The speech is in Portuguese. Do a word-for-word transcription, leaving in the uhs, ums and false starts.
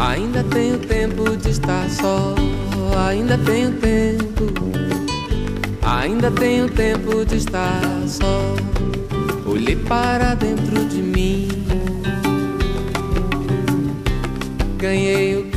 Ainda tenho tempo de estar só, ainda tenho tempo, ainda tenho tempo de estar só. Olhei para dentro de mim, ganhei o